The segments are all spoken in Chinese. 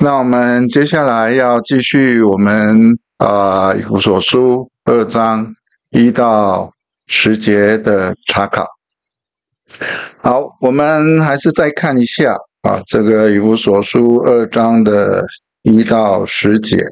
那我们接下来要继续我们以弗所书2章1到10节的查考。好，我们还是再看一下这个以弗所书2章的1到10节。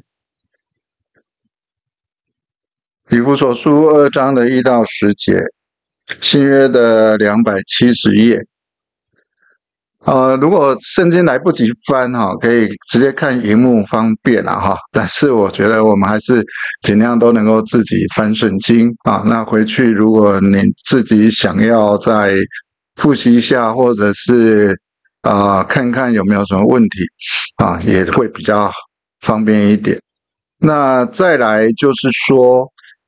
以弗所书2章的1到10节，新约的270页。如果圣经来不及翻可以直接看荧幕方便但是我觉得我们还是尽量都能够自己翻圣经那回去如果你自己想要再复习一下，或者是看看有没有什么问题也会比较方便一点。那再来就是说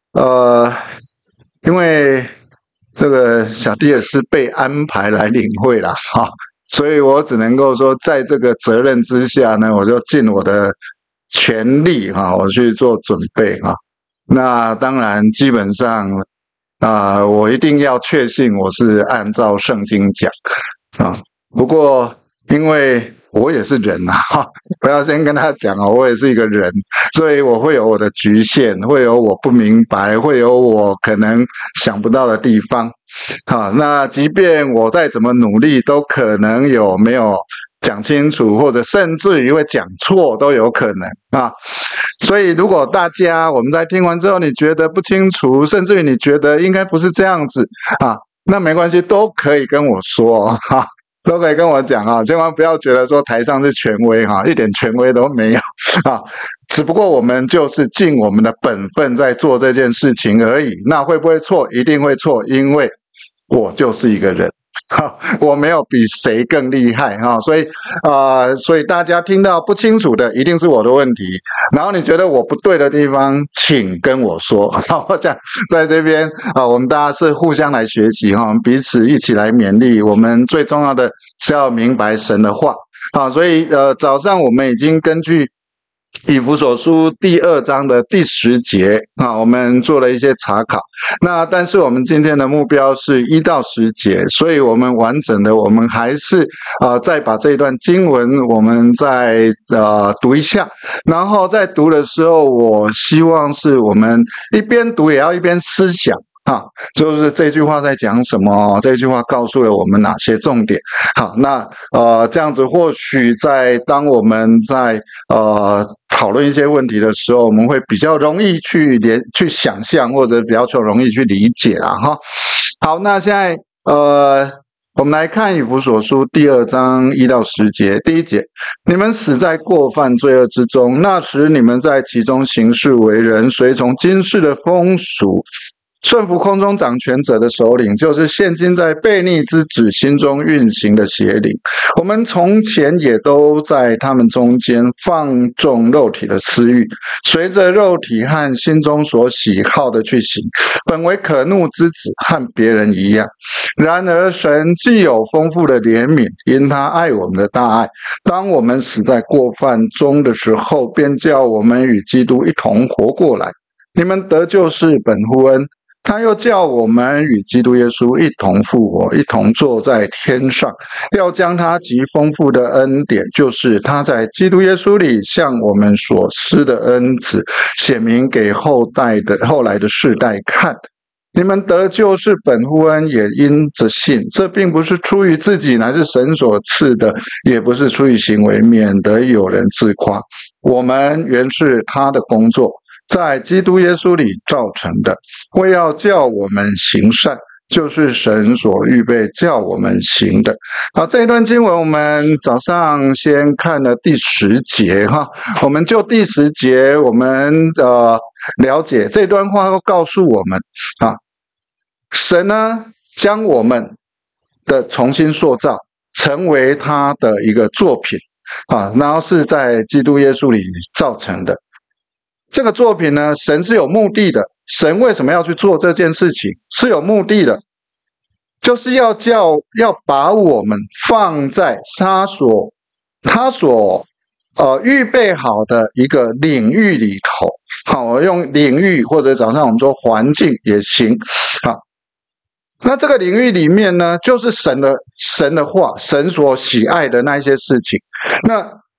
因为这个小弟也是被安排来领会啦所以我只能够说在这个责任之下呢，我就尽我的全力我去做准备那当然基本上我一定要确信我是按照圣经讲不过因为我也是人我要先跟他讲我也是一个人，所以我会有我的局限，会有我不明白，会有我可能想不到的地方那即便我再怎么努力，都可能有没有讲清楚，或者甚至于会讲错都有可能所以如果大家我们在听完之后你觉得不清楚，甚至于你觉得应该不是这样子那没关系，都可以跟我说都可以跟我讲千万不要觉得说台上是权威一点权威都没有只不过我们就是尽我们的本分在做这件事情而已。那会不会错？一定会错，因为我就是一个人我没有比谁更厉害所以大家听到不清楚的一定是我的问题，然后你觉得我不对的地方请跟我说我讲在这边我们大家是互相来学习彼此一起来勉励。我们最重要的是要明白神的话所以早上我们已经根据以弗所书第2章的第10节我们做了一些查考。那但是我们今天的目标是1到10节，所以我们完整的我们还是再把这一段经文我们再读一下。然后在读的时候，我希望是我们一边读也要一边思想就是这句话在讲什么，这句话告诉了我们哪些重点。好，那这样子或许当我们在讨论一些问题的时候，我们会比较容易去想象，或者比较容易去理解啦好，那现在我们来看以弗所书第2章1到10节。第1节，你们死在过犯罪恶之中，那时你们在其中行事为人，随从今世的风俗，顺服空中掌权者的首领，就是现今在悖逆之子心中运行的邪灵。我们从前也都在他们中间放纵肉体的私欲，随着肉体和心中所喜好的去行，本为可怒之子，和别人一样。然而神既有丰富的怜悯，因他爱我们的大爱，当我们死在过犯中的时候，便叫我们与基督一同活过来。你们得救是本乎恩，他又叫我们与基督耶稣一同复活，一同坐在天上，要将他极丰富的恩典，就是他在基督耶稣里向我们所施的恩慈，显明给后来的世代看。你们得救是本乎恩，也因着信。这并不是出于自己，乃是神所赐的，也不是出于行为，免得有人自夸。我们原是他的工作，在基督耶稣里造成的，为要叫我们行善，就是神所预备叫我们行的。好，这一段经文我们早上先看了第10节我们就第10节我们了解这段话告诉我们神呢将我们的重新塑造成为他的一个作品然后是在基督耶稣里造成的。这个作品呢，神是有目的的。神为什么要去做这件事情？是有目的的，就是要把我们放在他所预备好的一个领域里头。好，我用领域，或者早上我们说环境也行。好，那这个领域里面呢，就是神的话，神所喜爱的那一些事情。那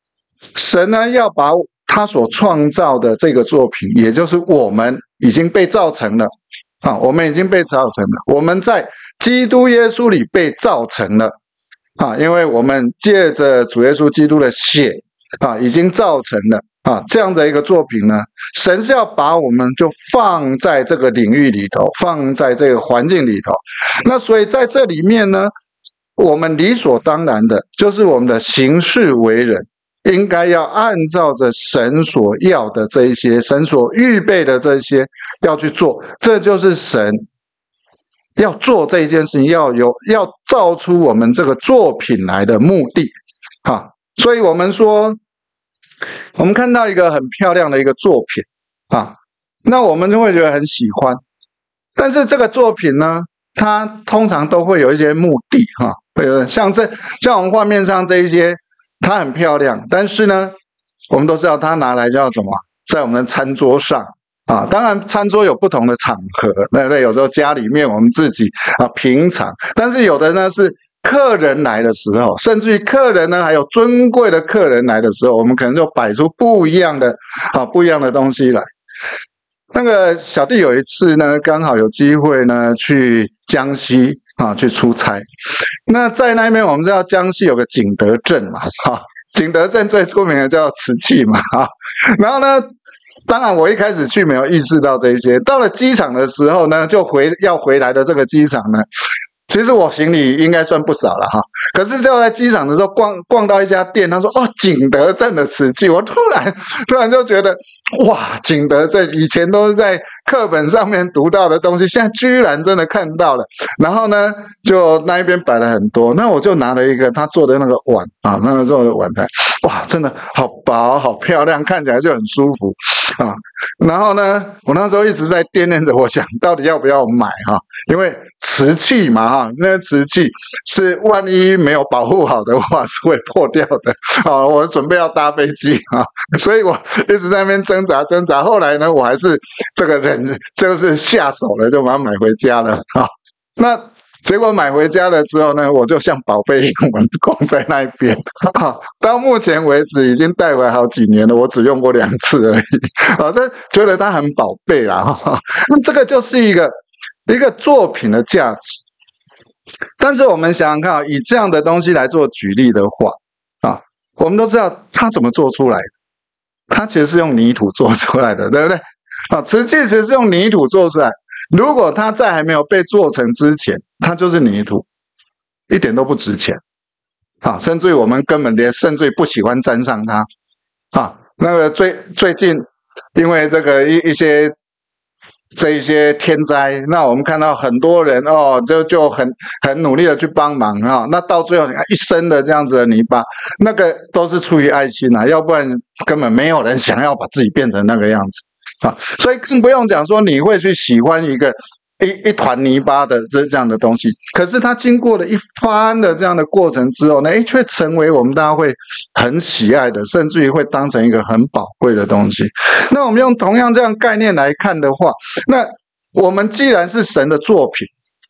神呢要把他所创造的这个作品，也就是我们已经被造成了啊，我们已经被造成了，我们在基督耶稣里被造成了啊，因为我们借着主耶稣基督的血啊，已经造成了啊这样的一个作品呢，神是要把我们就放在这个领域里头，放在这个环境里头。那所以在这里面呢，我们理所当然的就是我们的行事为人应该要按照着神所要的这一些，神所预备的这些要去做，这就是神要做这一件事情，要造出我们这个作品来的目的啊。所以我们说，我们看到一个很漂亮的一个作品啊，那我们就会觉得很喜欢，但是这个作品呢，它通常都会有一些目的哈，像我们画面上这一些，它很漂亮，但是呢，我们都知道它拿来叫什么，在我们的餐桌上啊。当然，餐桌有不同的场合，对不对？有时候家里面我们自己啊平常，但是有的呢是客人来的时候，甚至于客人呢还有尊贵的客人来的时候，我们可能就摆出不一样的东西来。那个小弟有一次呢，刚好有机会呢去江西啊去出差。那在那边我们知道江西有个景德镇嘛，景德镇最出名的叫瓷器嘛，然后呢，当然我一开始去没有意识到这一些，到了机场的时候呢，要回来的这个机场呢，其实我行李应该算不少了哈，可是就在机场的时候逛到一家店，他说景德镇的瓷器，我突然就觉得哇，景德镇以前都是在课本上面读到的东西，现在居然真的看到了。然后呢，就那一边摆了很多，那我就拿了一个他做的那个碗啊，那个做的碗台，哇，真的好薄好漂亮，看起来就很舒服啊。然后呢，我那时候一直在掂量着，我想到底要不要买哈，因为瓷器嘛哈，那个瓷器是万一没有保护好的话是会破掉的啊。我准备要搭飞机啊，所以我一直在那边挣扎。后来呢，我还是这个人就是下手了，就把它买回家了啊。那结果买回家了之后呢，我就像宝贝一样供在那边。到目前为止已经带回好几年了，我只用过2次而已。这觉得它很宝贝啦。那这个就是一个作品的价值。但是我们想想看，以这样的东西来做举例的话啊，我们都知道它怎么做出来的，它其实是用泥土做出来的，对不对？瓷器其实是用泥土做出来，如果它在还没有被做成之前，它就是泥土，一点都不值钱甚至于我们根本甚至于不喜欢沾上它那个最近因为这个这一些天灾，那我们看到很多人就很努力的去帮忙那到最后你看一身的这样子的泥巴，那个都是出于爱心要不然根本没有人想要把自己变成那个样子所以更不用讲说你会去喜欢一团泥巴的这样的东西，可是它经过了一番的这样的过程之后呢，却成为我们大家会很喜爱的，甚至于会当成一个很宝贵的东西。那我们用同样这样概念来看的话，那我们既然是神的作品，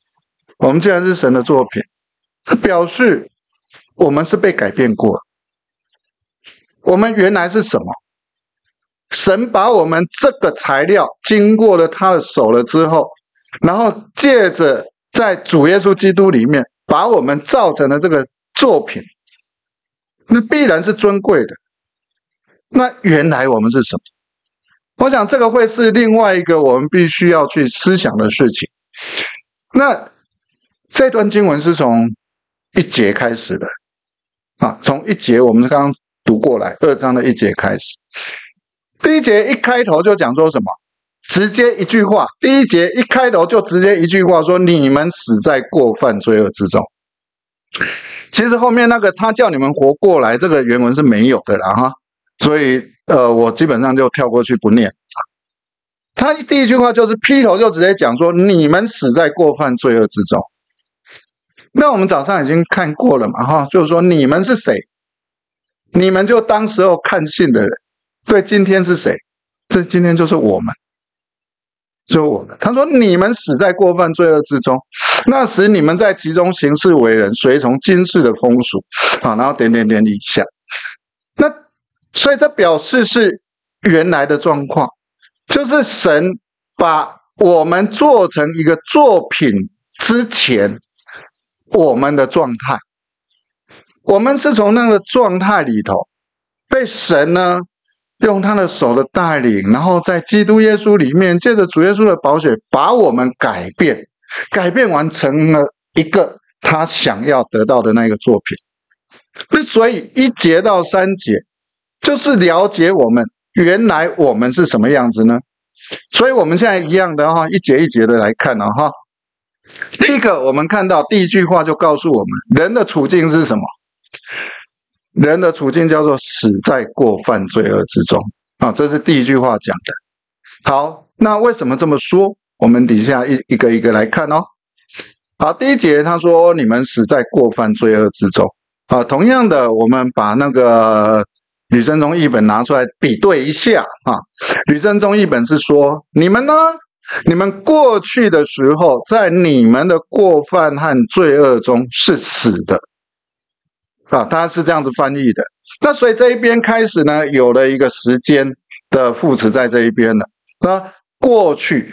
表示我们是被改变过的。我们原来是什么？神把我们这个材料经过了他的手了之后，然后借着在主耶稣基督里面把我们造成的这个作品，那必然是尊贵的。那原来我们是什么？我想这个会是另外一个我们必须要去思想的事情。那这段经文是从1节开始的从1节我们刚刚读过来，2章的1节开始。第1节一开头就讲说什么？直接一句话，第1节一开头就直接一句话说：你们死在过犯罪恶之中。其实后面那个他叫你们活过来，这个原文是没有的啦所以我基本上就跳过去不念。他第1句话就是劈头就直接讲说：你们死在过犯罪恶之中。那我们早上已经看过了嘛就是说你们是谁？你们就当时候看信的人。对，今天是谁？今天就是我们。他说你们死在过犯罪恶之中，那时你们在其中行事为人，随从今世的风俗然后点以下。那所以这表示是原来的状况，就是神把我们做成一个作品之前我们的状态，我们是从那个状态里头被神呢用他的手的带领，然后在基督耶稣里面，借着主耶稣的宝血把我们改变完成了一个他想要得到的那个作品。所以1节到3节就是了解我们原来我们是什么样子呢？所以我们现在一样的一节一节的来看哈。第一个，我们看到第一句话就告诉我们，人的处境是什么？人的处境叫做死在过犯罪恶之中这是第一句话讲的。好，那为什么这么说？我们底下一个一个来看好，第一节他说你们死在过犯罪恶之中同样的，我们把那个吕振中译本拿出来比对一下吕振中译本是说，你们呢？你们过去的时候，在你们的过犯和罪恶中是死的他是这样子翻译的。那所以这一边开始呢，有了一个时间的副词在这一边了。过去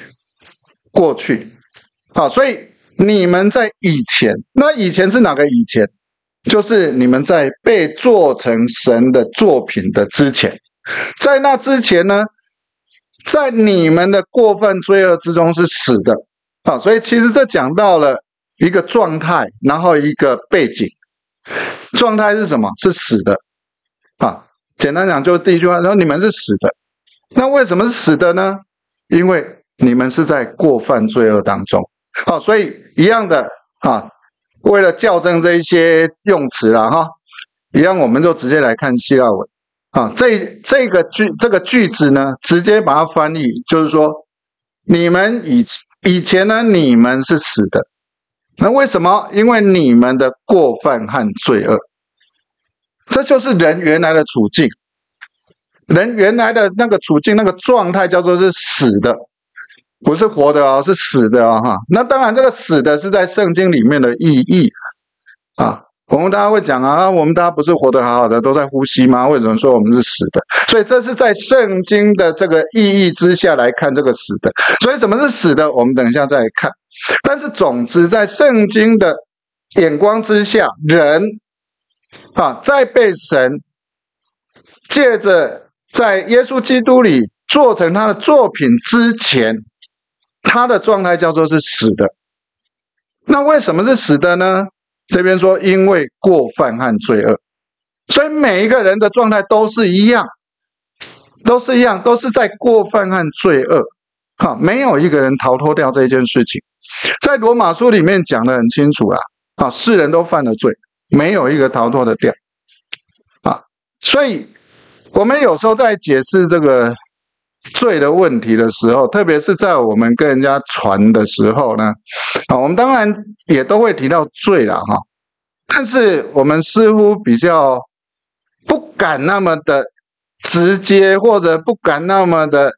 所以你们在以前，那以前是哪个以前？就是你们在被做成神的作品的之前，在那之前呢，在你们的过犯罪恶之中是死的所以其实这讲到了一个状态，然后一个背景。状态是什么？是死的简单讲，就是第一句话说你们是死的。那为什么是死的呢？因为你们是在过犯罪恶当中所以一样的为了校正这一些用词啦一样我们就直接来看希腊文这个句子呢，直接把它翻译，就是说你们以前呢，你们是死的。那为什么？因为你们的过犯和罪恶，这就是人原来的处境。人原来的那个处境，那个状态叫做是死的，不是活的是死的那当然，这个死的是在圣经里面的意义我们大家会讲我们大家不是活得好好的，都在呼吸吗？为什么说我们是死的？所以这是在圣经的这个意义之下来看这个死的。所以什么是死的？我们等一下再来看。但是总之，在圣经的眼光之下，人在被神借着在耶稣基督里做成他的作品之前，他的状态叫做是死的。那为什么是死的呢？这边说因为过犯和罪恶，所以每一个人的状态都是一样，都是在过犯和罪恶没有一个人逃脱掉这件事情。在罗马书里面讲得很清楚世人都犯了罪，没有一个逃脱得掉所以我们有时候在解释这个罪的问题的时候，特别是在我们跟人家传的时候呢我们当然也都会提到罪啦但是我们似乎比较不敢那么的直接，或者不敢那么的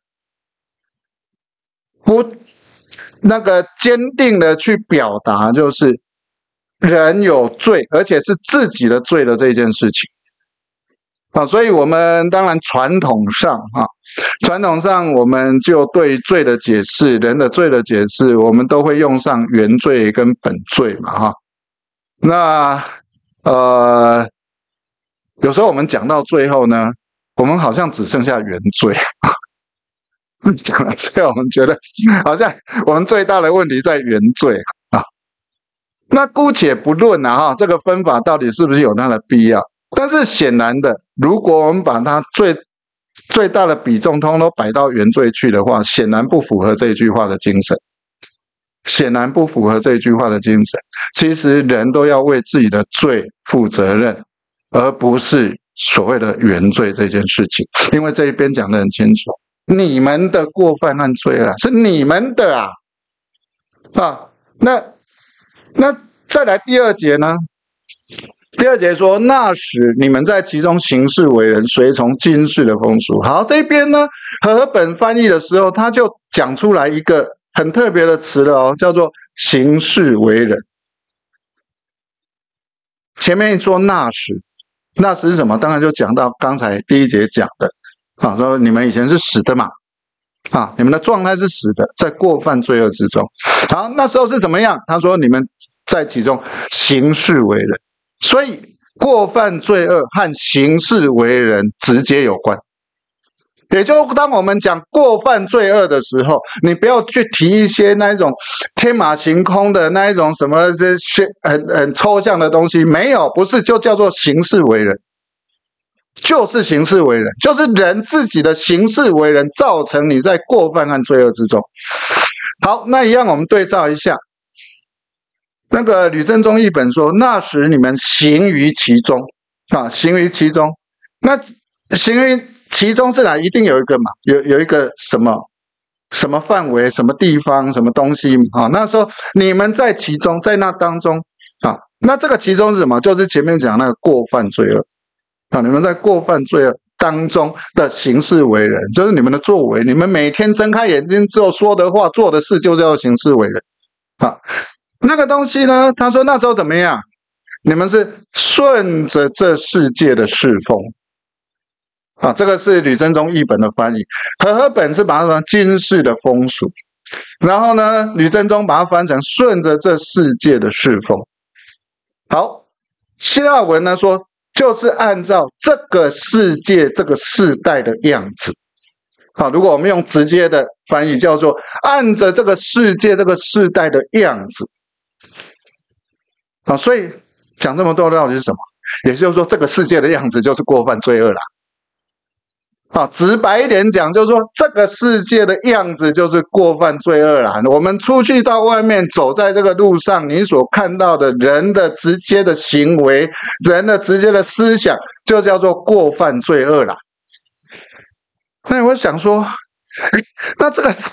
不那个坚定的去表达，就是人有罪，而且是自己的罪的这件事情所以我们当然传统上我们就对罪的解释，人的罪的解释，我们都会用上原罪跟本罪嘛那有时候我们讲到最后呢，我们好像只剩下原罪讲到最后，我们觉得好像我们最大的问题在原罪那姑且不论这个分法到底是不是有它的必要，但是显然的，如果我们把它最大的比重通通都摆到原罪去的话，显然不符合这一句话的精神。其实人都要为自己的罪负责任，而不是所谓的原罪这件事情。因为这一边讲得很清楚，你们的过犯和罪是你们的那再来第2节呢？第2节说，那时你们在其中行事为人，随从今世的风俗。好，这边呢，和本翻译的时候，他就讲出来一个很特别的词了叫做行事为人。前面说那时， 那时是什么？当然就讲到刚才第一节讲的，说你们以前是死的嘛，你们的状态是死的，在过犯罪恶之中。好，那时候是怎么样？他说你们在其中行事为人，所以过犯罪恶和行事为人直接有关。也就当我们讲过犯罪恶的时候，你不要去提一些那一种天马行空的那一种什么这些很抽象的东西，没有，不是，就叫做行事为人，就是行事为人，就是人自己的行事为人造成你在过犯和罪恶之中。好，那一样我们对照一下，那个吕正中译本说，那时你们行于其中，行于其中，那行于其中是哪？一定有一个嘛，有一个什么范围、什么地方、什么东西那时候你们在其中，在那当中那这个其中是什么？就是前面讲那个过犯罪恶你们在过犯罪恶当中的行事为人，就是你们的作为，你们每天睁开眼睛之后说的话、做的事，就叫做行事为人那个东西呢？他说那时候怎么样？你们是顺着这世界的世风。这个是吕正中译本的翻译，和本是把它说今世的风俗，然后呢，吕正中把它翻成顺着这世界的世风。好，希腊文呢说，就是按照这个世界这个世代的样子。如果我们用直接的翻译，叫做按着这个世界这个世代的样子。所以讲这么多到底是什么？也就是说，这个世界的样子就是过犯罪恶啦。直白一点讲，就是说这个世界的样子就是过犯罪恶啦。我们出去到外面走在这个路上，你所看到的人的直接的行为，人的直接的思想，就叫做过犯罪恶啦。那我想说，那这个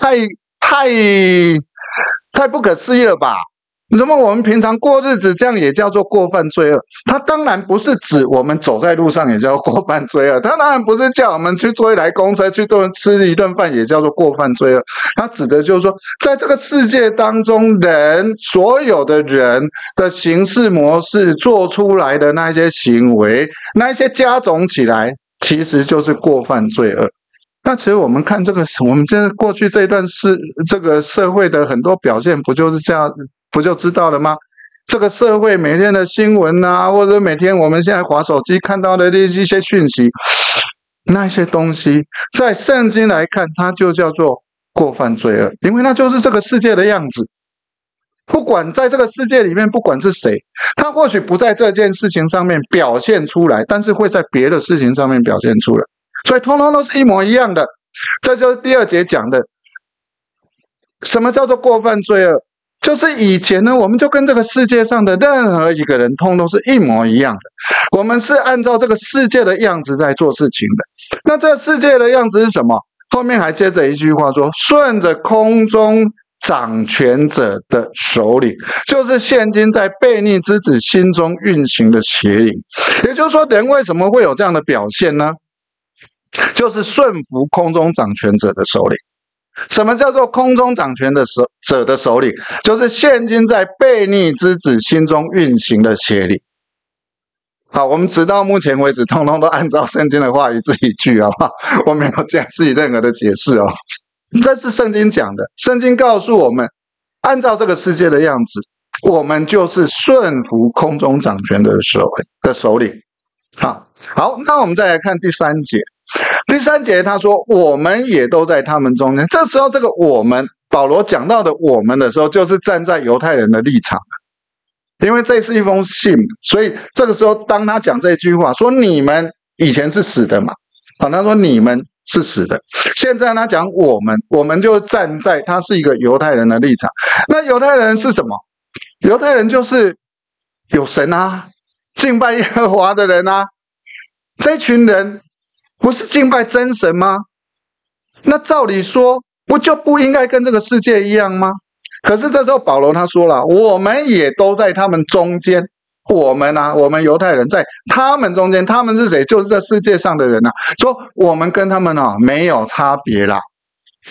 太不可思议了吧？怎么我们平常过日子这样也叫做过犯罪恶？它当然不是指我们走在路上也叫过犯罪恶，它当然不是叫我们去坐一台公车去吃一顿饭也叫做过犯罪恶。它指的就是说，在这个世界当中，所有的人的行事模式做出来的那些行为，那些加总起来，其实就是过犯罪恶。那其实我们看我们现在过去这一段这个社会的很多表现，不就是这样？不就知道了吗？这个社会每天的新闻或者每天我们现在滑手机看到的一些讯息，那些东西在圣经来看，它就叫做过犯罪恶，因为那就是这个世界的样子。不管在这个世界里面，不管是谁，他或许不在这件事情上面表现出来，但是会在别的事情上面表现出来，所以通通都是一模一样的。这就是第二节讲的，什么叫做过犯罪恶？就是以前呢，我们就跟这个世界上的任何一个人通通是一模一样的，我们是按照这个世界的样子在做事情的。那这个世界的样子是什么？后面还接着一句话说，顺着空中掌权者的首领，就是现今在悖逆之子心中运行的邪灵。也就是说，人为什么会有这样的表现呢？就是顺服空中掌权者的首领。什么叫做空中掌权者的首领？就是现今在悖逆之子心中运行的邪灵。好，我们直到目前为止，通通都按照圣经的话一字一句我没有加自己任何的解释这是圣经讲的，圣经告诉我们，按照这个世界的样子，我们就是顺服空中掌权的首领。好，那我们再来看第三节。第三节他说，我们也都在他们中间。这时候这个我们，保罗讲到的我们的时候，就是站在犹太人的立场，因为这是一封信，所以这个时候当他讲这句话，说你们以前是死的嘛，他说你们是死的。现在他讲我们就站在他是一个犹太人的立场。那犹太人是什么？犹太人就是有神敬拜耶和华的人这群人不是敬拜真神吗？那照理说不应该跟这个世界一样吗？可是这时候保罗他说了，我们也都在他们中间。我们犹太人在他们中间，他们是谁？就是这世界上的人说我们跟他们没有差别啦。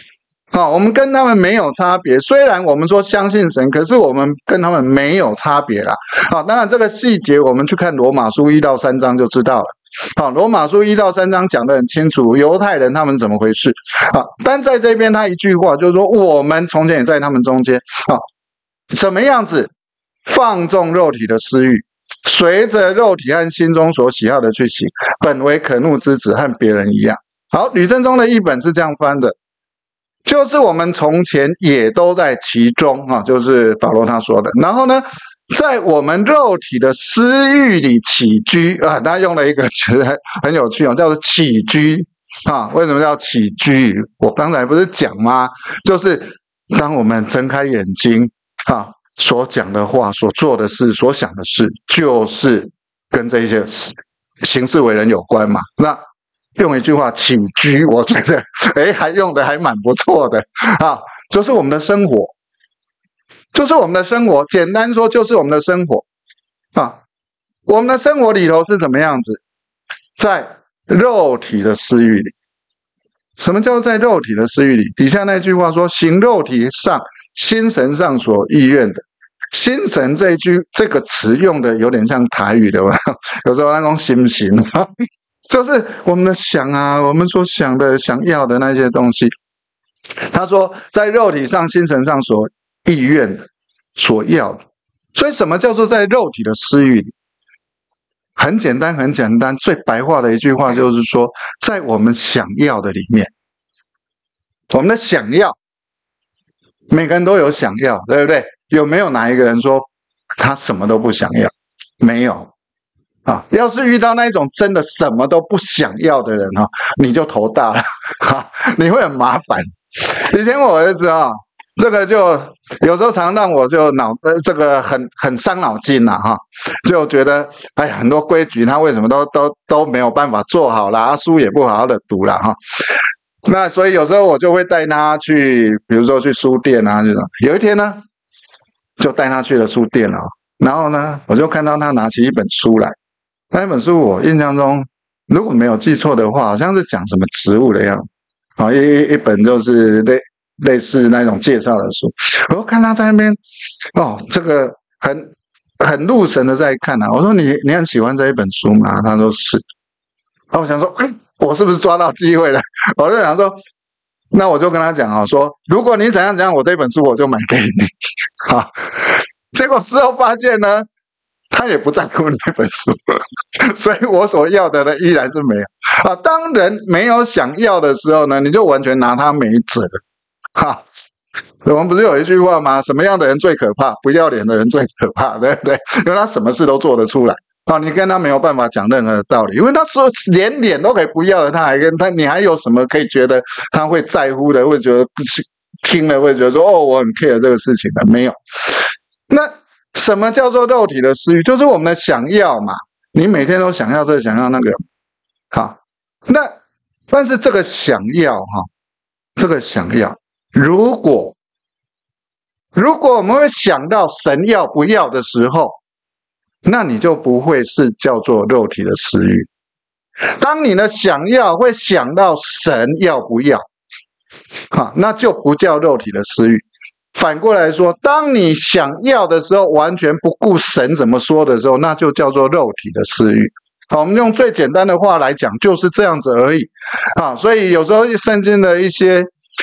我们跟他们没有差别，虽然我们说相信神，可是我们跟他们没有差别啦。当然这个细节我们去看罗马书1到3章就知道了。罗马书1到3章讲得很清楚，犹太人他们怎么回事。但在这边他一句话就是说，我们从前也在他们中间，怎么样子放纵肉体的私欲，随着肉体和心中所喜好的去行，本为可怒之子，和别人一样。好，吕正中的译本是这样翻的，就是我们从前也都在其中，就是保罗他说的。然后呢，在我们肉体的私欲里起居他用了一个觉得很有趣叫做起居为什么叫起居？我刚才不是讲吗？就是当我们睁开眼睛所讲的话、所做的事、所想的事，就是跟这些行事为人有关嘛。那用一句话起居，我觉得还用的还蛮不错的就是我们的生活，就是我们的生活，简单说就是我们的生活我们的生活里头是怎么样子？在肉体的私欲里。什么叫在肉体的私欲里？底下那句话说，行肉体上心神上所意愿的。心神这个词用的有点像台语的，有时候那种心行就是我们的想我们所想的、想要的那些东西。他说，在肉体上、心神上所意愿的、所要的。所以，什么叫做在肉体的私欲里？很简单，很简单，最白话的一句话就是说，在我们想要的里面，我们的想要，每个人都有想要，对不对？有没有哪一个人说他什么都不想要？没有。要是遇到那一种真的什么都不想要的人你就头大了你会很麻烦。以前我儿子这个就有时候常让我就这个很伤脑筋就觉得很多规矩他为什么都没有办法做好啦，书也不好好的读啦那所以有时候我就会带他去，比如说去书店这种。有一天呢，就带他去了书店然后呢，我就看到他拿起一本书来。那本书我印象中，如果没有记错的话，好像是讲什么植物的样子一本就是类似那种介绍的书。我就看他在那边这个很入神的在看我说你很喜欢这一本书吗？他说是。我想说我是不是抓到机会了？我就想说，那我就跟他讲说，如果你怎样怎样，我这本书我就买给你结果事后发现呢，他也不在乎那本书所以我所要的呢依然是没有当人没有想要的时候呢，你就完全拿他没辙我们不是有一句话吗？什么样的人最可怕？不要脸的人最可怕，对不对？因为他什么事都做得出来你跟他没有办法讲任何的道理，因为他说连脸都可以不要了，你还有什么可以觉得他会在乎的，会觉得听了会觉得说我很 care 这个事情的？没有。那什么叫做肉体的私欲？就是我们的想要嘛，你每天都想要这个想要那个那但是这个想要这个想要，如果我们会想到神要不要的时候，那你就不会是叫做肉体的私欲。当你的想要会想到神要不要那就不叫肉体的私欲。反过来说，当你想要的时候完全不顾神怎么说的时候，那就叫做肉体的私欲。我们用最简单的话来讲就是这样子而已所以有时候圣经的一些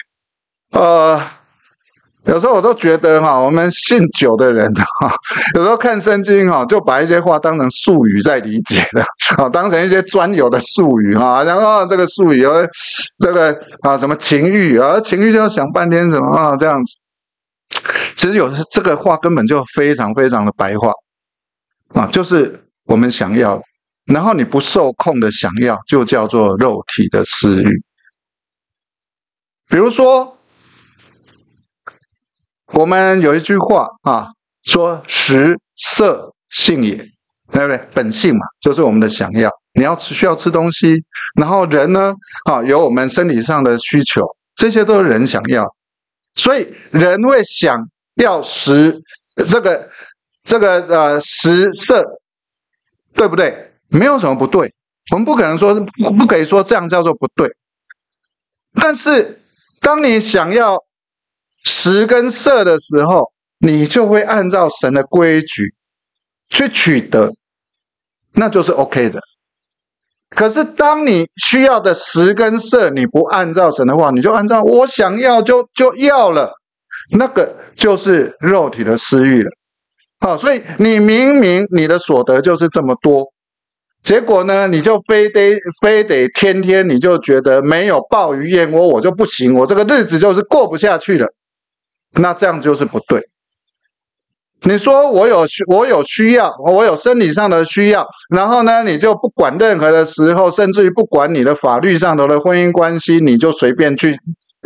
有时候我都觉得我们信久的人有时候看圣经就把一些话当成术语在理解了当成一些专有的术语然后这个术语这个什么情欲情欲就要想半天什么这样子。其实有这个话根本就非常非常的白话就是我们想要，然后你不受控的想要，就叫做肉体的私欲。比如说我们有一句话说食色性也，对不对？本性嘛，就是我们的想要。你需要吃东西，然后人呢有我们生理上的需求，这些都是人想要。所以人会想要食食色，对不对？没有什么不对，我们不可以说这样叫做不对。但是当你想要食跟色的时候，你就会按照神的规矩去取得，那就是 OK 的。可是当你需要的食跟色，你不按照神的话，你就按照我想要就要了，那个就是肉体的私欲了。所以你明明你的所得就是这么多，结果呢，你就非得天天你就觉得没有鲍鱼燕窝我就不行，我这个日子就是过不下去了，那这样就是不对。你说我有需要，我有生理上的需要，然后呢，你就不管任何的时候，甚至于不管你的法律上头的婚姻关系，你就随便去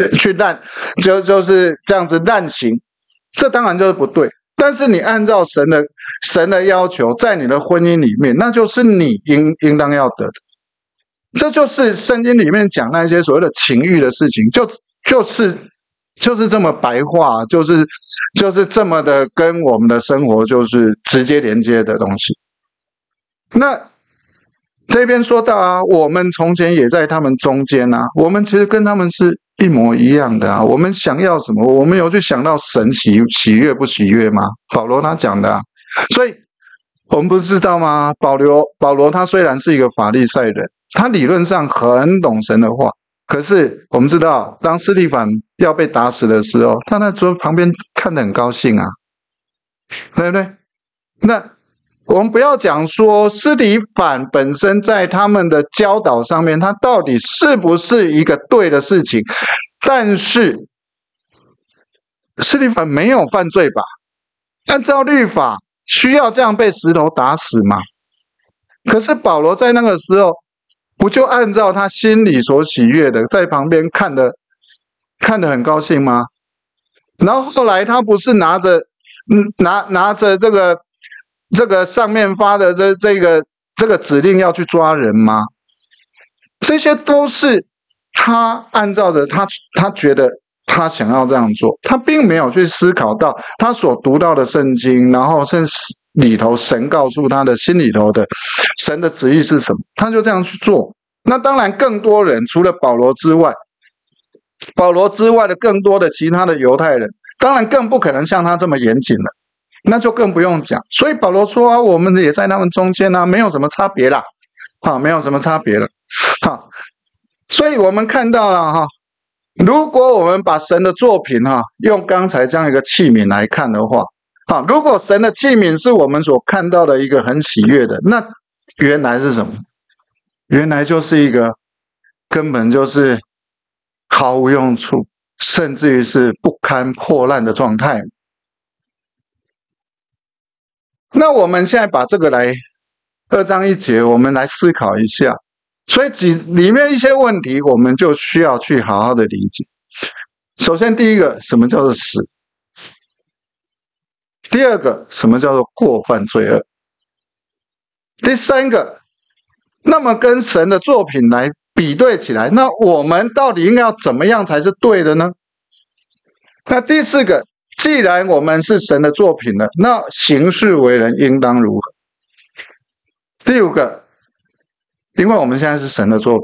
就是这样子滥行，这当然就是不对。但是你按照神的要求，在你的婚姻里面，那就是你应当要得的。这就是圣经里面讲那些所谓的情欲的事情，就是这么白话，就是这么的跟我们的生活就是直接连接的东西。那这边说到啊，我们从前也在他们中间啊，我们其实跟他们是一模一样的啊。我们想要什么，我们有去想到神喜悦不喜悦吗？保罗他讲的啊。所以我们不知道吗？保罗他虽然是一个法利赛人，他理论上很懂神的话，可是我们知道，当司提反要被打死的时候，他在桌旁边看得很高兴啊，对不对？那我们不要讲说司提反本身在他们的教导上面，他到底是不是一个对的事情，但是司提反没有犯罪吧？按照律法需要这样被石头打死吗？可是保罗在那个时候不就按照他心里所喜悦的，在旁边看得很高兴吗？然后后来他不是拿着这个上面发的这个指令要去抓人吗？这些都是他按照着他觉得他想要这样做，他并没有去思考到他所读到的圣经，然后甚至里头神告诉他的心里头的神的旨意是什么，他就这样去做。那当然更多人除了保罗之外的更多的其他的犹太人，当然更不可能像他这么严谨了，那就更不用讲。所以保罗说啊，我们也在他们中间啊，没有什么差别啦，没有什么差别了。所以我们看到了如果我们把神的作品用刚才这样一个器皿来看的话，如果神的器皿是我们所看到的一个很喜悦的，那原来是什么？原来就是一个根本就是毫无用处，甚至于是不堪破烂的状态。那我们现在把这个来2章1节，我们来思考一下。所以里面一些问题，我们就需要去好好的理解。首先，第一个，什么叫做死？第二个，什么叫做过犯罪恶？第三个，那么跟神的作品来比对起来，那我们到底应该要怎么样才是对的呢？那第四个，既然我们是神的作品了，那行事为人应当如何？第五个，因为我们现在是神的作品，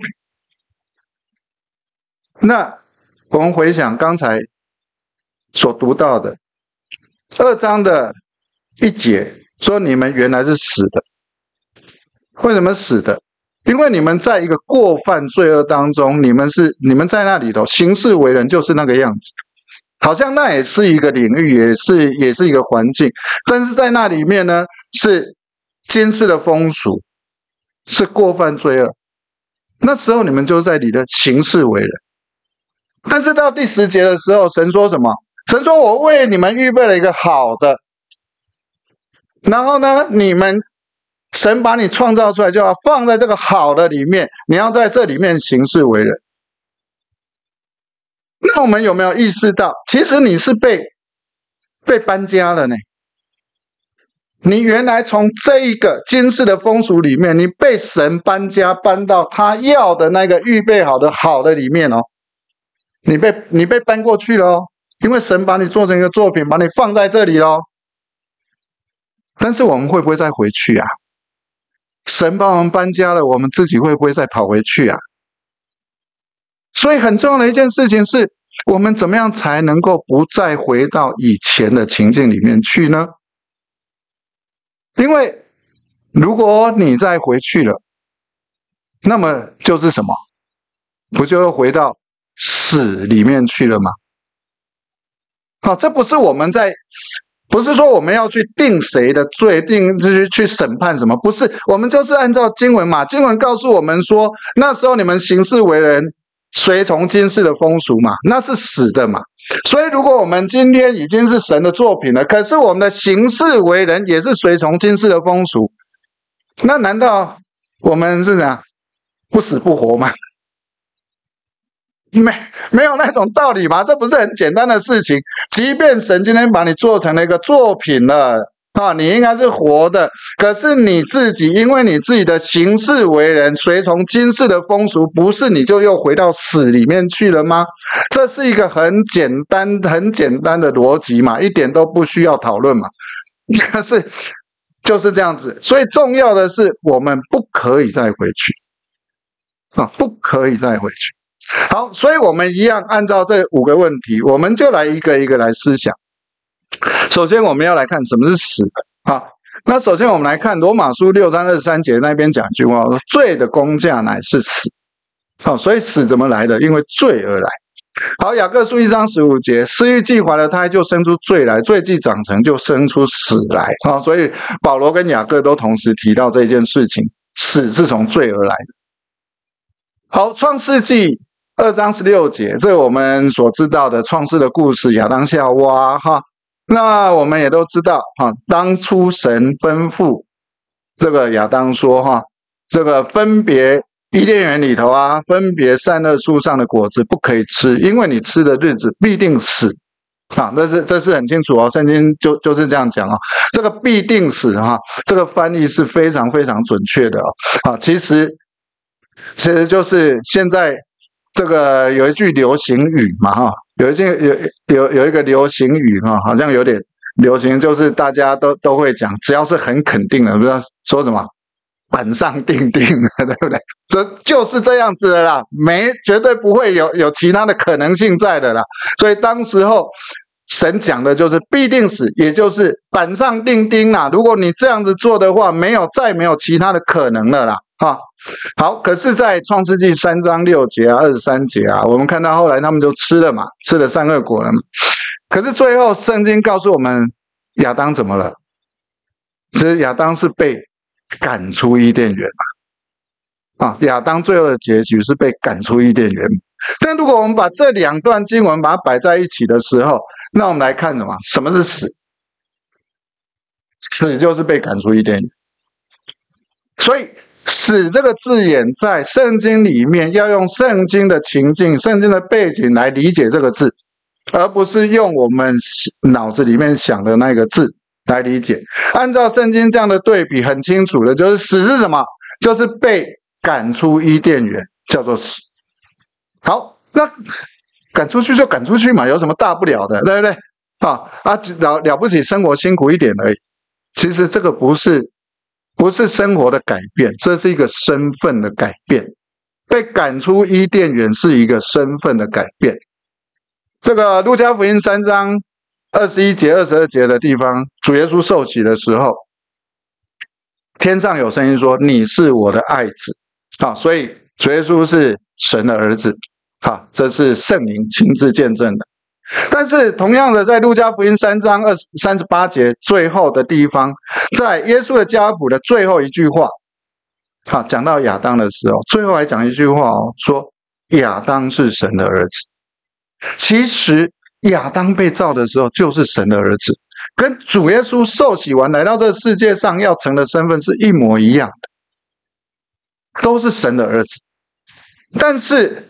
那我们回想刚才所读到的2章的1节，说你们原来是死的。为什么死的？因为你们在一个过犯罪恶当中，你们在那里头行事为人就是那个样子，好像那也是一个领域，也是一个环境，但是在那里面呢，是今世的风俗，是过犯罪恶。那时候你们就在你的行事为人。但是到第10节的时候，神说什么？神说我为你们预备了一个好的，然后呢，神把你创造出来，就要放在这个好的里面，你要在这里面行事为人。那我们有没有意识到，其实你是被搬家了呢？你原来从这一个今世的风俗里面，你被神搬家，搬到他要的那个预备好的里面哦。你被搬过去了哦，因为神把你做成一个作品，把你放在这里咯。但是我们会不会再回去啊？神把我们搬家了，我们自己会不会再跑回去啊？所以很重要的一件事情是， 我们怎么样才能够不再回到以前的情境里面去呢？因为如果你再回去了，那么就是什么？不就又回到死里面去了吗？好，这不是我们不是说我们要去定谁的罪，就是去审判什么，不是，我们就是按照经文嘛。经文告诉我们说，那时候你们行事为人随从今世的风俗嘛，那是死的嘛。所以如果我们今天已经是神的作品了，可是我们的行事为人也是随从今世的风俗，那难道我们是怎样不死不活吗？没有那种道理吧？这不是很简单的事情。即便神今天把你做成了一个作品了你应该是活的，可是你自己因为你自己的行事为人随从今世的风俗，不是你就又回到死里面去了吗？这是一个很简单的逻辑嘛，一点都不需要讨论嘛。可是就是这样子，所以重要的是我们不可以再回去不可以再回去。好，所以我们一样按照这5个问题，我们就来一个一个来思想。首先我们要来看什么是死那首先我们来看罗马书6章23节那边讲一句话说，罪的工价乃是死所以死怎么来的？因为罪而来。好，雅各书1章15节，私欲既怀了胎，就生出罪来，罪既长成，就生出死来所以保罗跟雅各都同时提到这件事情，死是从罪而来的。好，创世纪2章16节，这是我们所知道的创世的故事，亚当夏娃那我们也都知道当初神吩咐这个亚当说这个分别伊甸园里头分别善恶树上的果子不可以吃，因为你吃的日子必定死这是很清楚圣经就是这样讲这个必定死这个翻译是非常非常准确的其实就是现在这个有一句流行语嘛有一个流行语好像有点流行，就是大家都会讲，只要是很肯定的，不知道说什么板上钉钉的，对不对？这就是这样子的啦，绝对不会有其他的可能性在的啦。所以当时候神讲的就是必定死，也就是板上钉钉啦。如果你这样子做的话，再没有其他的可能了啦好，可是在创世纪3章6节23节我们看到后来他们就吃了嘛，吃了善恶果了嘛。可是最后圣经告诉我们亚当怎么了？其实亚当是被赶出伊甸园嘛亚当最后的结局是被赶出伊甸园。但如果我们把这2段经文把它摆在一起的时候，那我们来看什么是死？死就是被赶出伊甸园。所以死这个字眼在圣经里面要用圣经的情境、圣经的背景来理解这个字，而不是用我们脑子里面想的那个字来理解。按照圣经这样的对比，很清楚的就是死是什么？就是被赶出伊甸园，叫做死。好，那赶出去就赶出去嘛，有什么大不了的，对不对？了不起，生活辛苦一点而已。其实这个不是生活的改变，这是一个身份的改变。被赶出伊甸园是一个身份的改变。这个路加福音3章21节22节的地方，主耶稣受洗的时候，天上有声音说，你是我的爱子所以主耶稣是神的儿子这是圣灵亲自见证的。但是同样的，在路加福音3章38节最后的地方，在耶稣的家谱的最后一句话讲到亚当的时候，最后还讲一句话说亚当是神的儿子。其实亚当被造的时候就是神的儿子，跟主耶稣受洗完来到这个世界上要成的身份是一模一样的，都是神的儿子。但是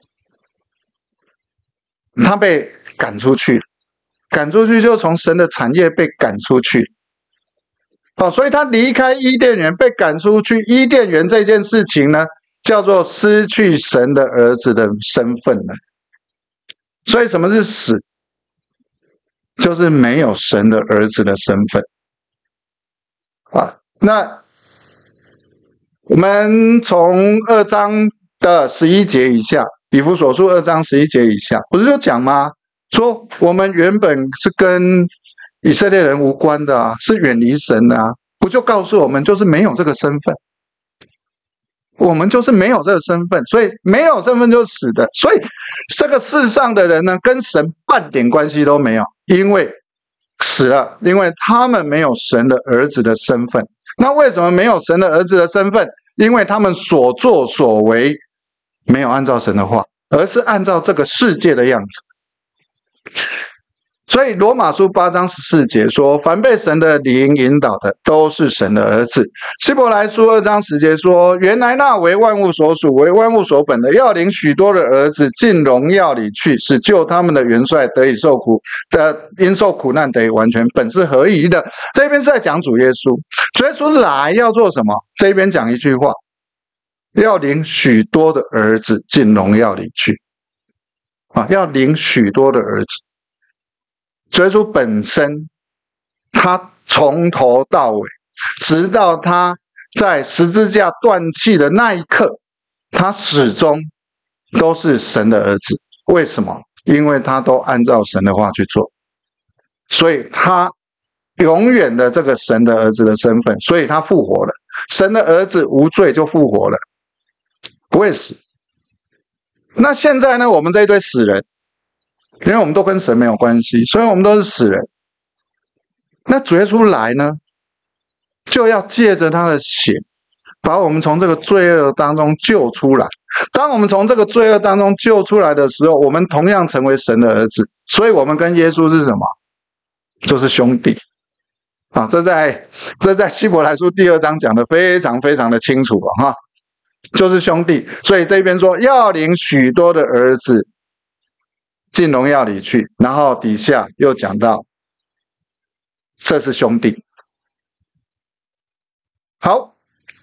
他被赶出去就从神的产业被赶出去所以他离开伊甸园，被赶出去伊甸园这件事情呢，叫做失去神的儿子的身份了。所以什么是死？就是没有神的儿子的身份那我们从2章的11节以下以弗所书2章11节以下，不是就讲吗？说我们原本是跟以色列人无关的啊，是远离神的啊，不就告诉我们就是没有这个身份，我们就是没有这个身份，所以没有身份就是死的。所以这个世上的人呢，跟神半点关系都没有，因为死了，因为他们没有神的儿子的身份。那为什么没有神的儿子的身份？因为他们所作所为没有按照神的话，而是按照这个世界的样子。所以罗马书8章14节说，凡被神的灵引导的都是神的儿子。希伯来书2章10节说，原来那为万物所属为万物所本的，要领许多的儿子进荣耀里去，使救他们的元帅得以受苦的，因受苦难得以完全，本是合宜的。这边是在讲主耶稣，主耶稣来要做什么？这边讲一句话，要领许多的儿子进荣耀里去要领许多的儿子。主耶稣本身，他从头到尾，直到他在十字架断气的那一刻，他始终都是神的儿子。为什么？因为他都按照神的话去做，所以他永远的这个神的儿子的身份，所以他复活了。神的儿子无罪就复活了，不会死。那现在呢，我们这一堆死人，因为我们都跟神没有关系，所以我们都是死人。那主耶稣来呢，就要借着他的血，把我们从这个罪恶当中救出来。当我们从这个罪恶当中救出来的时候，我们同样成为神的儿子。所以我们跟耶稣是什么？就是兄弟这在希伯来书第2章讲的非常非常的清楚就是兄弟。所以这边说要领许多的儿子进荣耀里去，然后底下又讲到这是兄弟。好，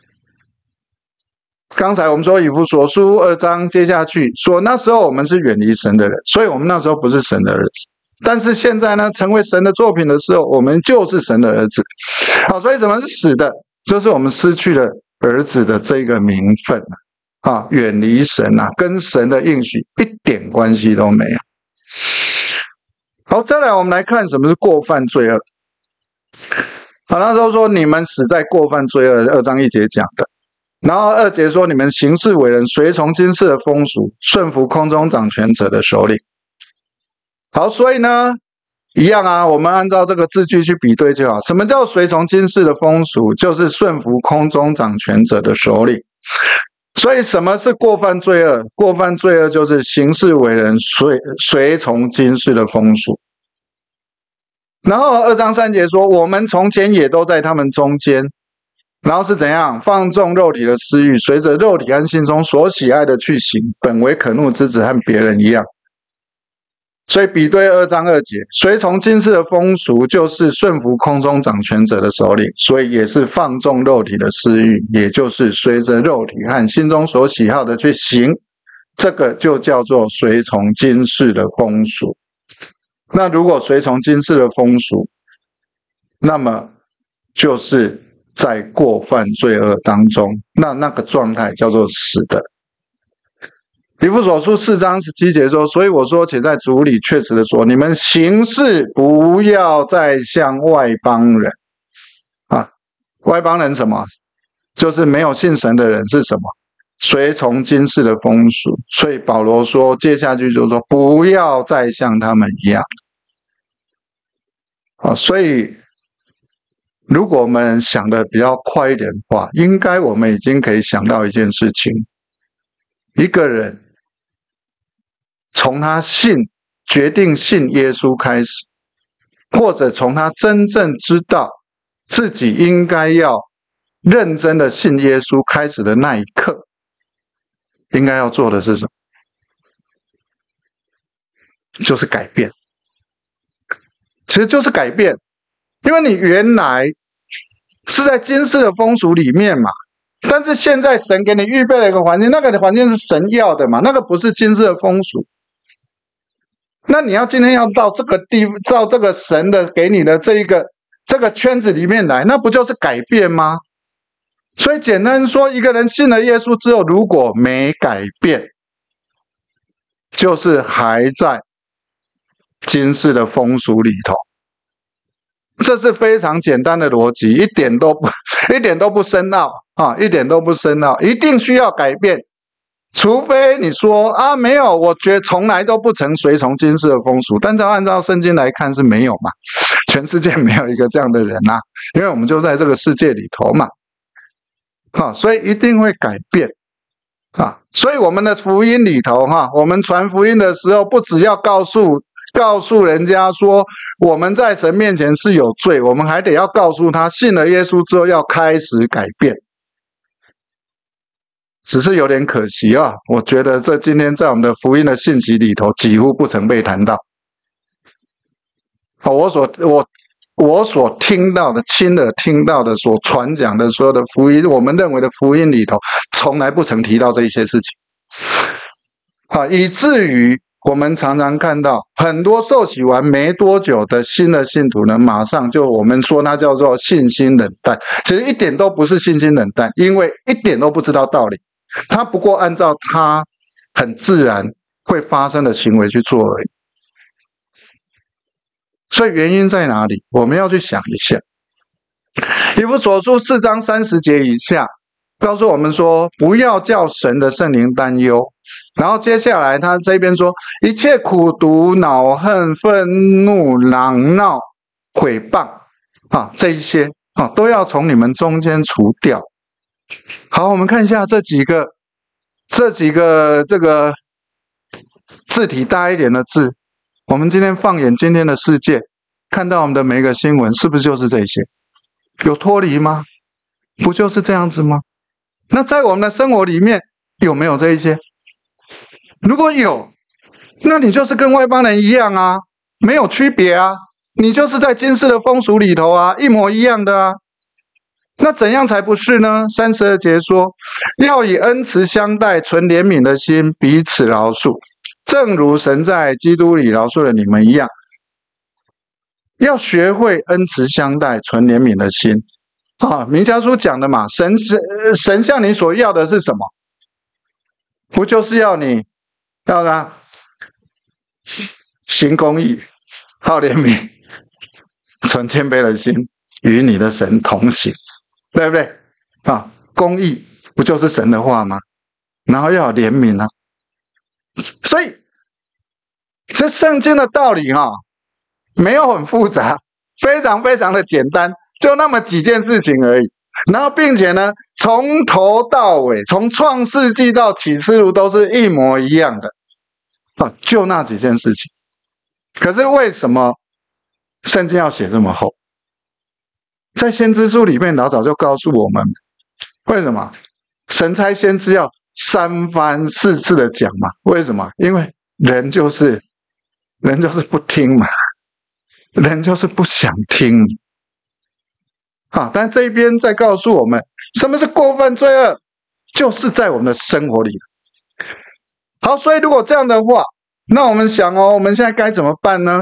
刚才我们说以弗所书2章接下去说，那时候我们是远离神的人，所以我们那时候不是神的儿子。但是现在呢，成为神的作品的时候，我们就是神的儿子。好，所以什么是死的？就是我们失去了儿子的这个名分远离神跟神的应许一点关系都没有。好，再来我们来看什么是过犯罪恶。好，那时候说你们死在过犯罪恶，2章1节讲的。然后2节说你们行事为人，随从今世的风俗，顺服空中掌权者的首领。好，所以呢，一样我们按照这个字句去比对就好。什么叫随从今世的风俗？就是顺服空中掌权者的首领。所以什么是过犯罪恶？过犯罪恶就是行事为人，随从今世的风俗。然后2章3节说，我们从前也都在他们中间，然后是怎样？放纵肉体的私欲，随着肉体和心中所喜爱的去行，本为可怒之子，和别人一样。所以比对2章2节，随从今世的风俗，就是顺服空中掌权者的首领，所以也是放纵肉体的私欲，也就是随着肉体和心中所喜好的去行，这个就叫做随从今世的风俗。那如果随从今世的风俗，那么就是在过犯罪恶当中，那个状态叫做死的。以弗所书4章17节说，所以我说，且在主里确实的说，你们行事不要再像外邦人外邦人什么？就是没有信神的人是什么？随从今世的风俗。所以保罗说，接下去就说，不要再像他们一样。所以如果我们想的比较快一点的话，应该我们已经可以想到一件事情：一个人从他决定信耶稣开始，或者从他真正知道自己应该要认真的信耶稣开始的那一刻，应该要做的是什么？就是改变。其实就是改变，因为你原来是在今世的风俗里面嘛，但是现在神给你预备了一个环境，那个环境是神要的嘛，那个不是今世的风俗。那你要今天要到这个到这个神的给你的这个圈子里面来，那不就是改变吗？所以简单说，一个人信了耶稣之后，如果没改变， 就是还在今世的风俗里头。这是非常简单的逻辑，一点都不深奥啊，一点都不深奥，一定需要改变。除非你说啊，没有，我觉得从来都不曾随从今世的风俗，但是按照圣经来看是没有嘛，全世界没有一个这样的人啊，因为我们就在这个世界里头嘛，所以一定会改变啊。所以我们的福音里头我们传福音的时候，不只要告诉人家说我们在神面前是有罪，我们还得要告诉他，信了耶稣之后要开始改变。只是有点可惜啊，我觉得这今天在我们的福音的信息里头几乎不曾被谈到。我所听到的、亲耳听到的、所传讲的所有的福音，我们认为的福音里头，从来不曾提到这一些事情。以至于我们常常看到很多受洗完没多久的新的信徒呢，马上就我们说那叫做信心冷淡，其实一点都不是信心冷淡，因为一点都不知道道理。他不过按照他很自然会发生的行为去做而已。所以原因在哪里？我们要去想一下。以弗所书4章30节以下告诉我们说，不要叫神的圣灵担忧。然后接下来他这边说，一切苦毒、恼恨、愤怒、嚷闹、毁谤这一些都要从你们中间除掉。好，我们看一下这几个这个字体大一点的字，我们今天放眼今天的世界，看到我们的每一个新闻，是不是就是这些？有脱离吗？不就是这样子吗？那在我们的生活里面有没有这一些？如果有，那你就是跟外邦人一样啊，没有区别啊，你就是在今世的风俗里头啊，一模一样的啊。那怎样才不是呢？32节说，要以恩慈相待，存怜悯的心，彼此饶恕，正如神在基督里饶恕了你们一样。要学会恩慈相待，存怜悯的心弥迦书讲的嘛，神向你所要的是什么？不就是要你行公义，好怜悯，存谦卑的心，与你的神同行，对不对？公义不就是神的话吗？然后要有怜悯啊。所以这圣经的道理没有很复杂，非常非常的简单，就那么几件事情而已。然后并且呢，从头到尾，从创世纪到启示录都是一模一样的就那几件事情。可是为什么圣经要写这么厚？在先知书里面老早就告诉我们，为什么神差先知要3番4次的讲嘛？为什么？因为人就是不听嘛，人就是不想听但这一边在告诉我们，什么是过犯罪恶，就是在我们的生活里。好，所以如果这样的话，那我们想我们现在该怎么办呢？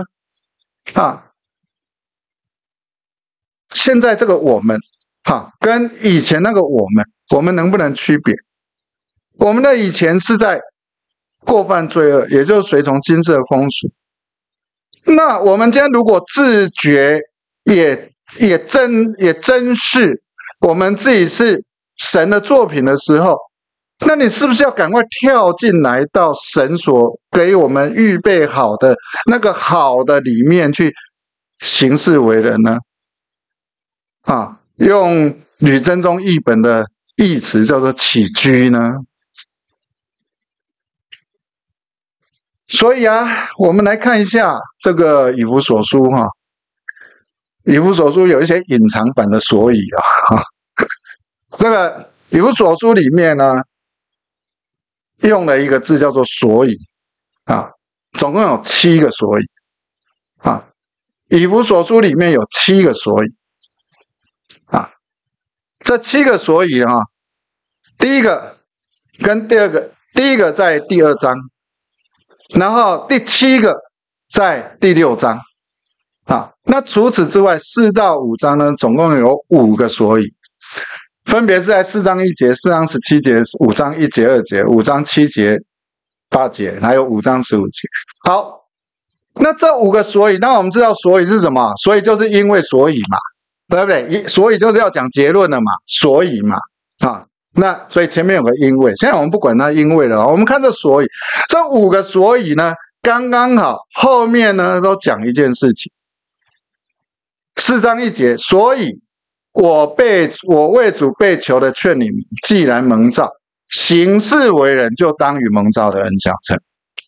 现在这个我们跟以前那个我们能不能区别？我们的以前是在过犯罪恶，也就是随从今世的风俗。那我们今天如果自觉也珍视我们自己是神的作品的时候，那你是不是要赶快跳进来到神所给我们预备好的那个好的里面去行事为人呢？用吕贞中译本的译词叫做起居呢？所以我们来看一下这个以弗所书以弗所书有一些隐藏版的所以这个以弗所书里面呢，用了一个字叫做所以总共有7个所以以弗所书里面有7个所以这7个所以第一个跟第二个，第一个在第2章，然后第7个在第6章那除此之外4到5章呢，总共有5个所以，分别是在4章1节、4章17节、5章1节2节、5章7节 8节，还有5章15节。好，那这5个所以，那我们知道所以是什么？所以就是因为所以嘛，对不对？所以就是要讲结论了嘛，所以嘛，那所以前面有个因为，现在我们不管它因为了，我们看这所以，这5个所以呢，刚刚好，后面呢都讲一件事情。4章1节，所以我为主被求的劝你们，既然蒙召，行事为人，就当与蒙召的恩相称。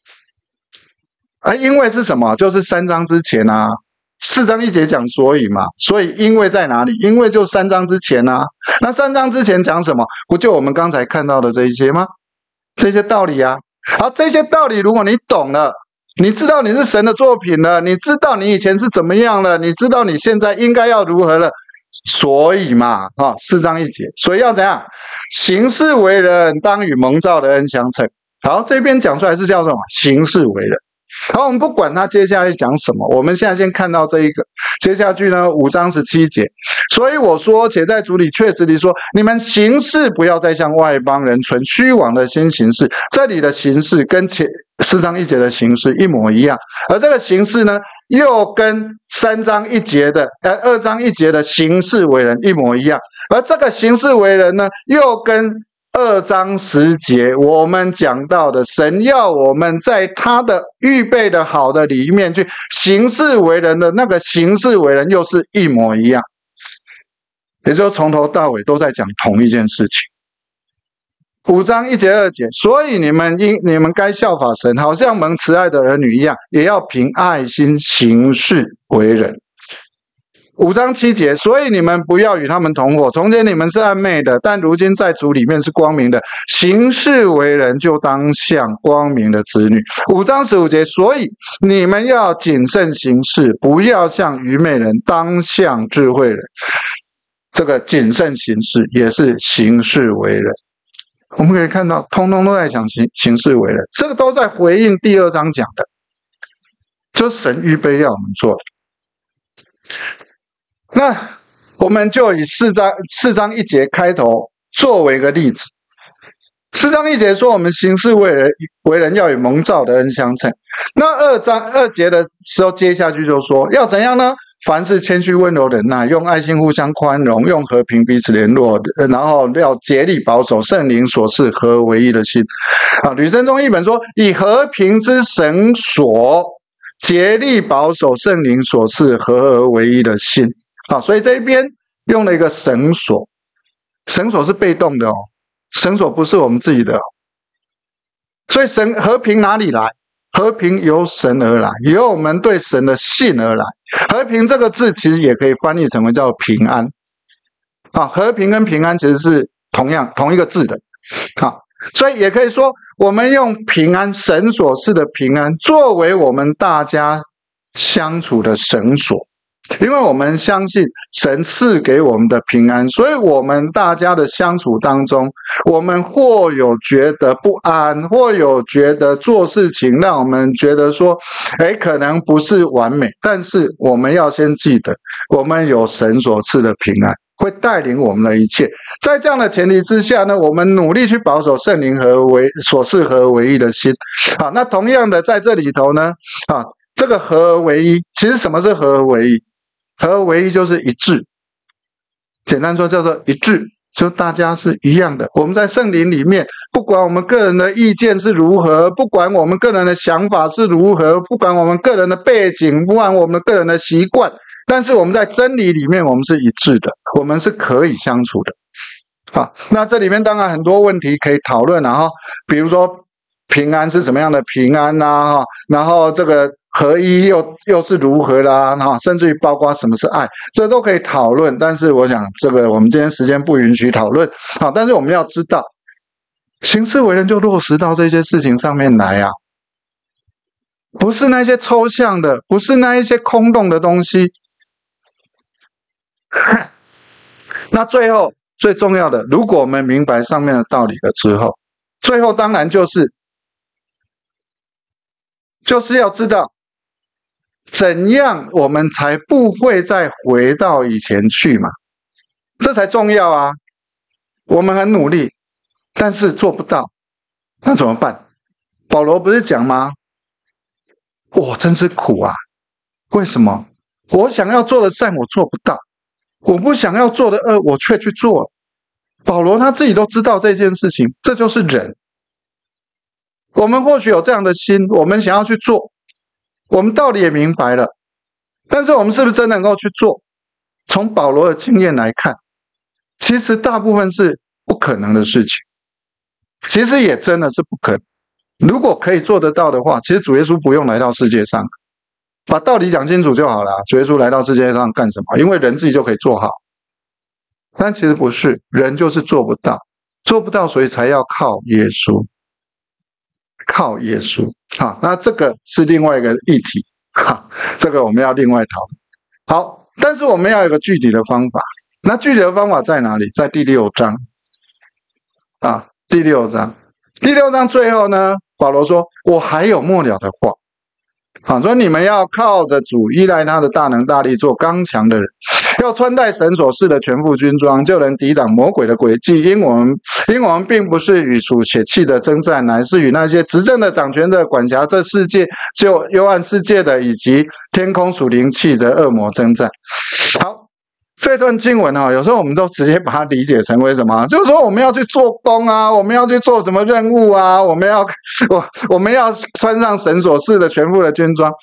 因为是什么？就是3章之前啊，4章1节讲所以嘛，所以因为在哪里？因为就3章之前啊。那3章之前讲什么？不就我们刚才看到的这一些吗？这些道理啊。好，这些道理如果你懂了，你知道你是神的作品了，你知道你以前是怎么样了，你知道你现在应该要如何了，所以嘛，4章1节，所以要怎样？行事为人，当与蒙召的恩相称。好，这边讲出来是叫什么？行事为人。好，我们不管他接下来讲什么，我们现在先看到这一个。接下去呢，5章17节，所以我说，且在主里确实地说，你们行事不要再像外邦人存虚妄的心行事。这里的行事跟4章1节的行事一模一样，而这个行事呢，又跟3章1节的2章1节的行事为人一模一样，而这个行事为人呢，又跟2章10节我们讲到的神要我们在他的预备的好的里面去行事为人的那个行事为人又是一模一样，也就是从头到尾都在讲同一件事情。5章1节2节，所以你们该效法神，好像蒙慈爱的儿女一样，也要凭爱心行事为人。5章7节，所以你们不要与他们同伙。从前你们是暗昧的，但如今在主里面是光明的。行事为人，就当像光明的子女。5章15节，所以你们要谨慎行事，不要像愚昧人，当像智慧人。这个谨慎行事也是行事为人。我们可以看到，通通都在讲行事为人，这个都在回应第2章讲的，就是神预备要我们做的。那我们就以4章1节开头作为一个例子。4章1节说我们行事为人要与蒙召的恩相称。那2章2节的时候接下去就说要怎样呢？凡事谦虚温柔忍耐，用爱心互相宽容，用和平彼此联络，然后要竭力保守圣灵所赐合而为一的心。吕振中译本说，以和平之绳索竭力保守圣灵所赐合而为一的心。所以这一边用了一个绳索，绳索是被动的绳索不是我们自己的所以和平哪里来？和平由神而来，由我们对神的信而来。和平这个字其实也可以翻译成为叫平安和平跟平安其实是同一个字的所以也可以说我们用平安，神所赐的平安作为我们大家相处的绳索。因为我们相信神赐给我们的平安，所以我们大家的相处当中，我们或有觉得不安，或有觉得做事情让我们觉得说可能不是完美，但是我们要先记得我们有神所赐的平安会带领我们的一切。在这样的前提之下呢，我们努力去保守圣灵所赐合而为一的心。那同样的在这里头呢这个合而为一，其实什么是合而为一？合而为一就是一致，简单说叫做一致，就大家是一样的。我们在圣灵里面，不管我们个人的意见是如何，不管我们个人的想法是如何，不管我们个人的背景，不管我们个人的习惯，但是我们在真理里面我们是一致的，我们是可以相处的。那这里面当然很多问题可以讨论比如说平安是什么样的平安然后这个合一又是如何啦甚至于包括什么是爱，这都可以讨论。但是我想这个我们今天时间不允许讨论但是我们要知道行事为人就落实到这些事情上面来不是那些抽象的，不是那一些空洞的东西。那最后最重要的，如果我们明白上面的道理了之后，最后当然就是要知道怎样我们才不会再回到以前去嘛，这才重要我们很努力，但是做不到，那怎么办？ 保罗不是讲吗？我真是苦啊！为什么？我想要做的善我做不到，我不想要做的恶我却去做了。保罗他自己都知道这件事情，这就是人。我们或许有这样的心，我们想要去做，我们道理也明白了，但是我们是不是真能够去做？从保罗的经验来看，其实大部分是不可能的事情，其实也真的是不可能。如果可以做得到的话，其实主耶稣不用来到世界上，把道理讲清楚就好了。主耶稣来到世界上干什么？因为人自己就可以做好。但其实不是，人就是做不到，做不到，所以才要靠耶稣，靠耶稣。好，那这个是另外一个议题，好，这个我们要另外讨论。好，但是我们要有一个具体的方法。那具体的方法在哪里？在第6章啊，第6章，第6章最后呢，保罗说：“我还有末了的话。”好，说你们要靠着主，依赖他的大能大力，做刚强的人，要穿戴神所赐的全副军装，就能抵挡魔鬼的诡计。因我们并不是与属血气的征战，乃是与那些执政的、掌权的、管辖这世界、就幽暗世界的，以及天空属灵气的恶魔征战。好。这段经文有时候我们都直接把它理解成为什么？就是说我们要去做工啊，我们要去做什么任务啊，我们要穿上神所赐的全副的军装。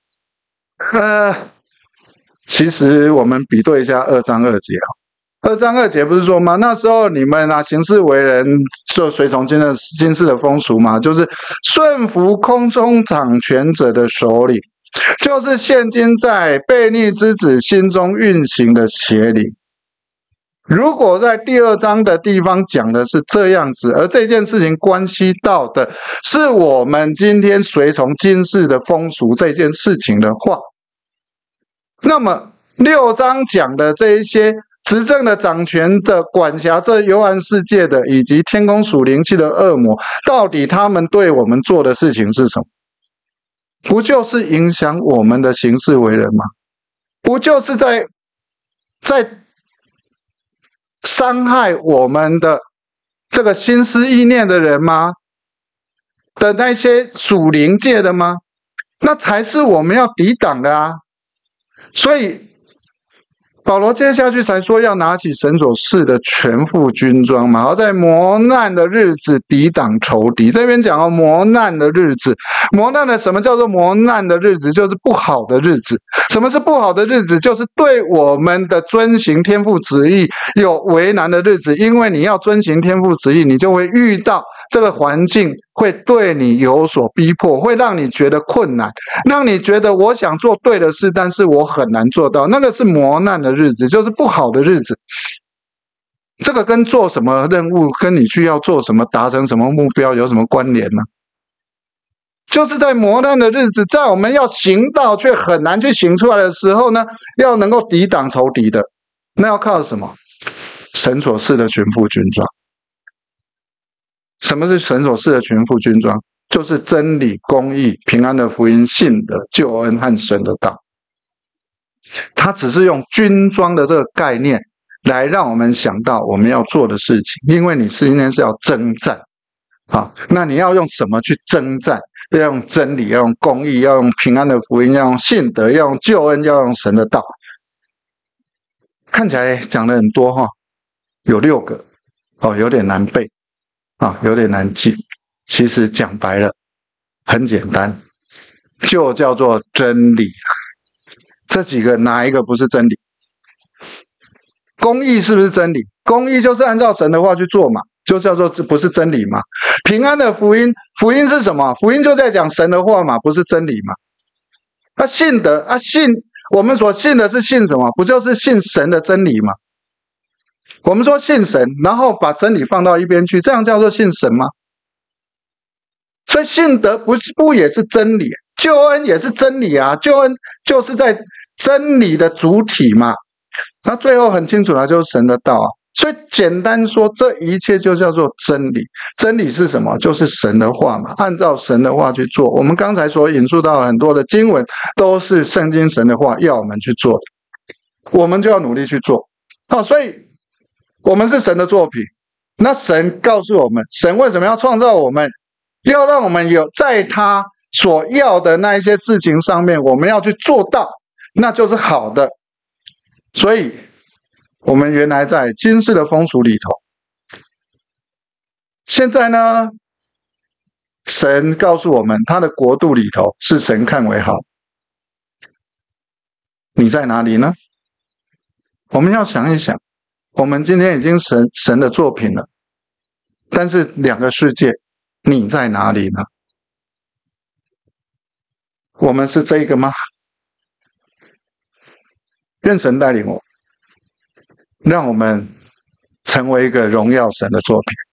其实我们比对一下2章2节2章2节不是说吗？那时候你们行事为人，就随从今世的风俗嘛，就是顺服空中掌权者的首领。就是现今在悖逆之子心中运行的邪灵。如果在第2章的地方讲的是这样子，而这件事情关系到的是我们今天随从今世的风俗这件事情的话，那么6章讲的这一些执政的、掌权的、管辖这幽暗世界的，以及天空属灵气的恶魔，到底他们对我们做的事情是什么？不就是影响我们的行事为人吗？不就是在伤害我们的这个心思意念的人吗？的那些属灵界的吗？那才是我们要抵挡的啊！所以保罗接下去才说要拿起神所赐的全副军装嘛，要在磨难的日子抵挡仇敌。这边讲磨难的日子，什么叫做磨难的日子？就是不好的日子。什么是不好的日子？就是对我们的遵行天父旨意有为难的日子。因为你要遵行天父旨意，你就会遇到这个环境会对你有所逼迫，会让你觉得困难，让你觉得我想做对的事，但是我很难做到。那个是磨难的日子，就是不好的日子。这个跟做什么任务，跟你去要做什么、达成什么目标有什么关联呢？就是在磨难的日子，在我们要行道却很难去行出来的时候呢，要能够抵挡仇敌的，那要靠什么？神所赐的全副军装。什么是神所赐的全副军装？就是真理、公义、平安的福音、信德、救恩和神的道。他只是用军装的这个概念来让我们想到我们要做的事情，因为你今天是要征战啊，那你要用什么去征战？要用真理，要用公义，要用平安的福音，要用信德，要用救恩，要用神的道。看起来讲了很多有6个有点难背有点难记。其实讲白了很简单，就叫做真理。这几个哪一个不是真理？公义是不是真理？公义就是按照神的话去做嘛，就叫做不是真理嘛。平安的福音，福音是什么？福音就在讲神的话嘛，不是真理嘛。信德我们所信的是信什么？不就是信神的真理吗？我们说信神，然后把真理放到一边去，这样叫做信神吗？所以信德不也是真理？救恩也是真理啊！救恩就是在真理的主体嘛。那最后很清楚了，就是神的道啊。所以简单说，这一切就叫做真理。真理是什么？就是神的话嘛，按照神的话去做。我们刚才所引述到很多的经文，都是圣经神的话要我们去做的，我们就要努力去做。所以我们是神的作品。那神告诉我们，神为什么要创造我们？ 要让我们有在他所要的那一些事情上面，我们要去做到，那就是好的。所以，我们原来在今世的风俗里头，现在呢，神告诉我们，他的国度里头是神看为好。你在哪里呢？我们要想一想，我们今天已经神的作品了，但是两个世界，你在哪里呢？我们是这个吗？愿神带领我，让我们成为一个荣耀神的作品。